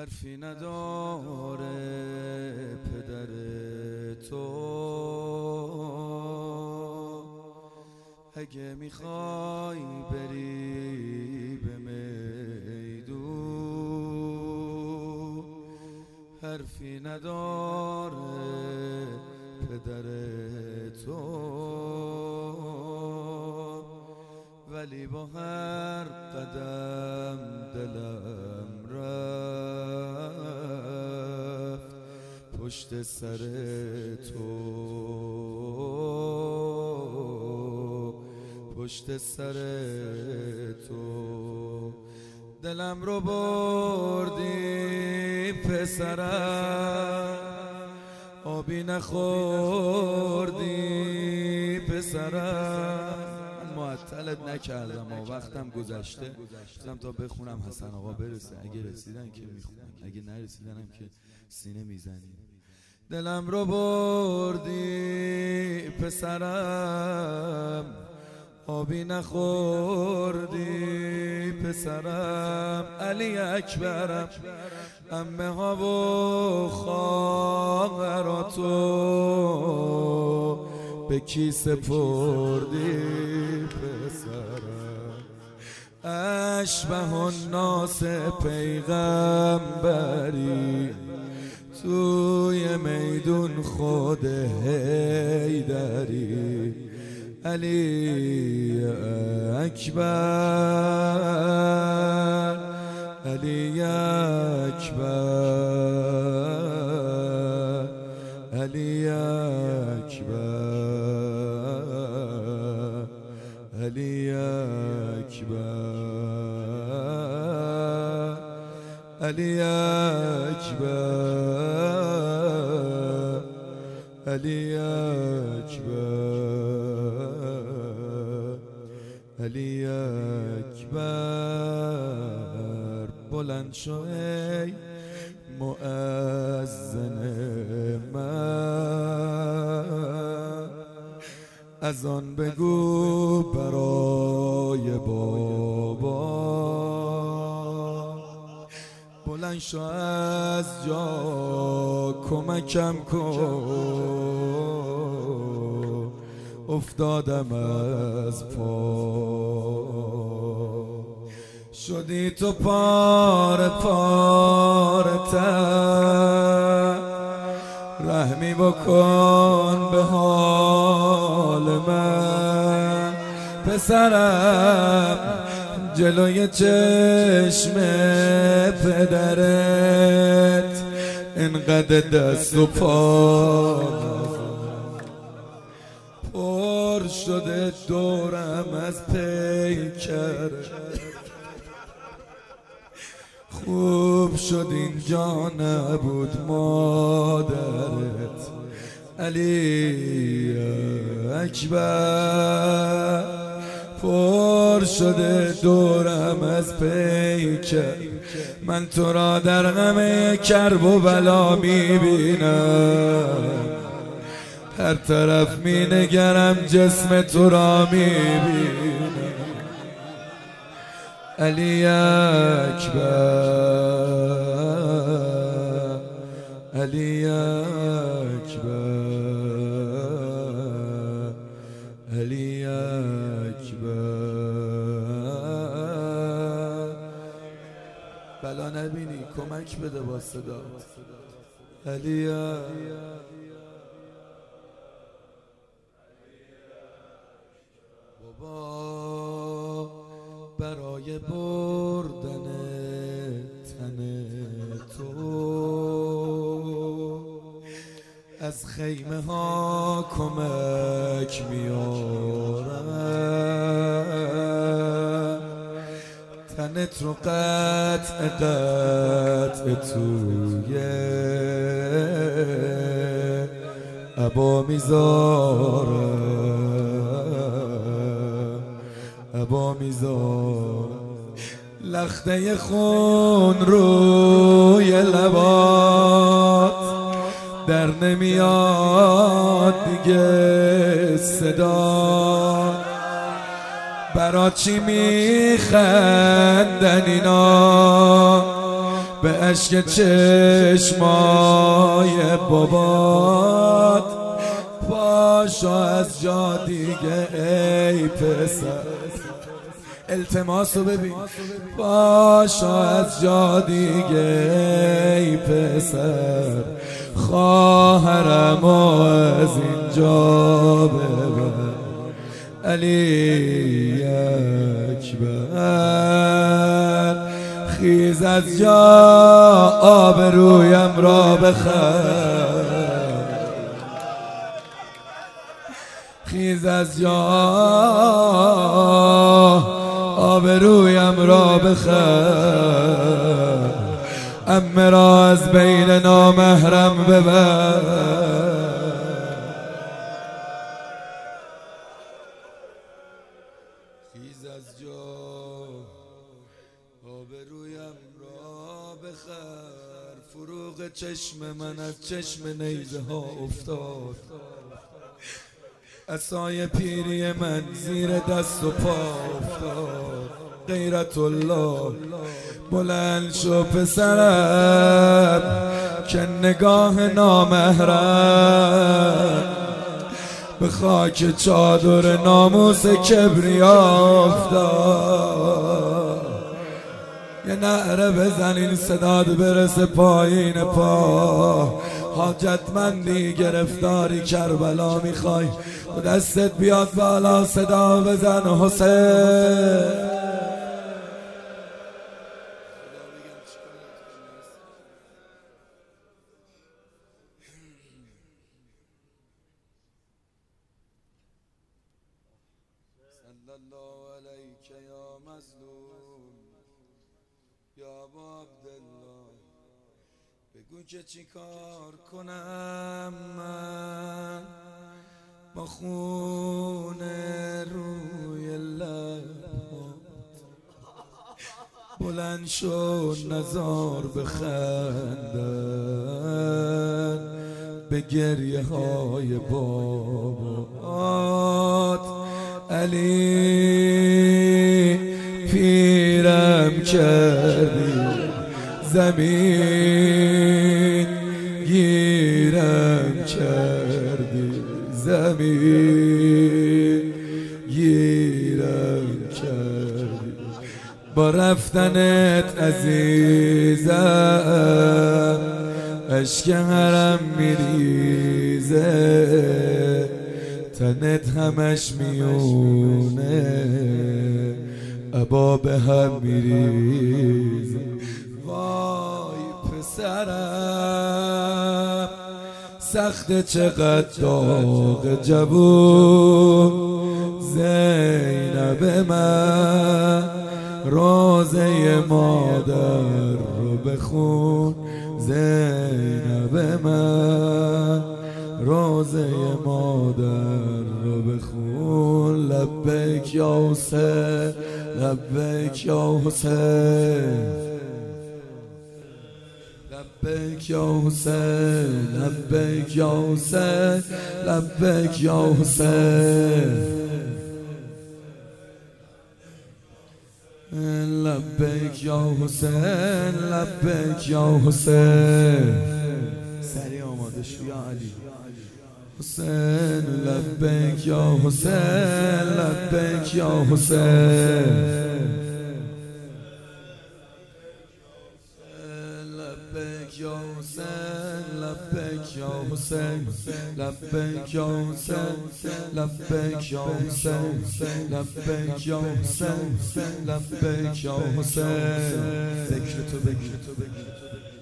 حرفی نداره پدر تو، اگه میخوای بری به میدون. حرفی نداره پدر تو، ولی با هر قدم دلم رفت پشت سر تو، پشت سر تو. دلم رو بردی پسرم، آبی نخوردی پسرم. معطلت نکردم و وقتم گذشته، گفتم تا بخونم حسن آقا برسه، اگه رسیدن که میخونم، اگه نرسیدنم که سینه میزنی. دلم رو بردی پسرم، آبی نخوردی پسرم. علی اکبرم، عمه ها و خواهراتو به کی سپردی پسرم. اشبه الناس پیغمبری توی میدون خود حیدری. علی اکبر، علی اکبر، علی اکبر، علی اکبر، علی اکبر، علی اکبر، علی اکبر. بلند شو ای مؤذن من، از آن بگو برای بابا. بلند شو از جا کمکم کن، افتادم از پا. شدی تو پاره پاره تر، رحمی بکن به حال من. پسرم جلوی چشم پدرت اینقدر دست و پا پر شده دورم از پیکر. خوب شد اینجا نبود مادرت. علی اکبر، پر شده دورم از پیکر. من تو را در غم کرب و بلا میبینم، هر طرف مینگرم جسم تو را میبینم. علی اکبر، علی اکبر، علی اکبر. بلا نبینی کمک بده با صدات. علی بابا برای بردن تن تو از خیمه ها کمک میارم. تنت رو قطع قطع توی عبا میذارم، عبا میذارم. لخته خون روی لبات در نمیاد دیگه صدا. برا چی میخندن اینا به اشک چشمای بابات پاشا از جا دیگه ای پسر. التماسو ببین، پاشا از جا دیگه ای پسر، خواهرمو از اینجا ببر. علی اکبر خیز از جا آبرویم را بخر، خیز از جا آبرویم را بخر، عمه را از بین نامحرم ببر. خیز از جا آبرویم را بخر، فروغ چشم من از چشم نیزه ها افتاد، عصای پیری من زیر دست و پا افتاد. غیرت الله بلند شو پسرم که نگاه نامحرم به خاک چادر ناموس کبریا افتاد. یه نعره بزنین صداد برسه پایین پا. حاجتمندی گرفتاری کربلا میخوای و دستت بیاد بالا صدا بزن حسین. صلی الله علیک یا مظلوم یا ابا عبدالله. بگو که چی کار کنم من با خون روی لبات. بلند شو نزار بخندن به گریه های بابات. علی پیرم کردی زمین گیرم کردی، زمین گیرم کردی. با رفتنت عزیزم اشک حرم میریزه، تنت همش میونه ابا به هم میریزه. وای پسرم سخت چقدر داغ جوون، زینب من روزه مادر رو بخون، زینب من روزه مادر رو بخون. لبیک یا حسین، لبیک یا حسین، لبیک یا حسین، لبیک یا حسین، لبیک یا حسین، لبیک یا حسین، لبیک یا حسین. سریع آماده شو یا علی. حسین لبیک یا حسین، لبیک یا حسین، لبیک یا حسین، لبیک یا حسین، لبیک یا حسین، لبیک یا حسین، لبیک یا حسین، لبیک یا حسین. ذکر تو بگیر.